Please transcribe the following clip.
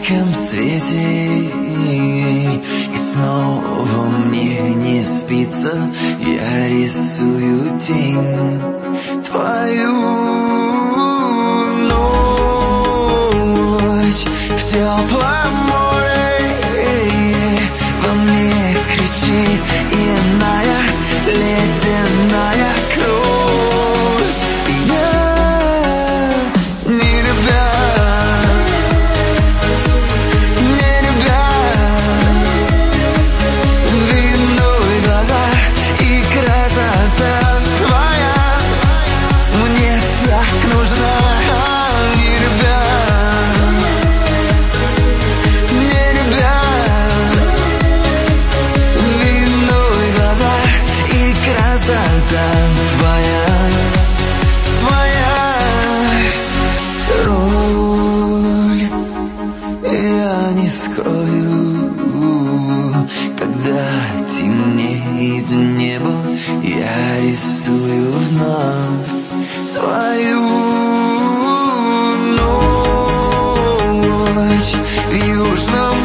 ярком свете, и снова мне не спится. Я рисую тень твою. Ночь в теплом море, во мне кричит иная ледяная кровь. Я не любя виной глаза и красота твоя мне так нужна. Не любя виной глаза и красота твоя роль я не скрою. Когда темнеет небо, я рисую вновь свою ночь в южном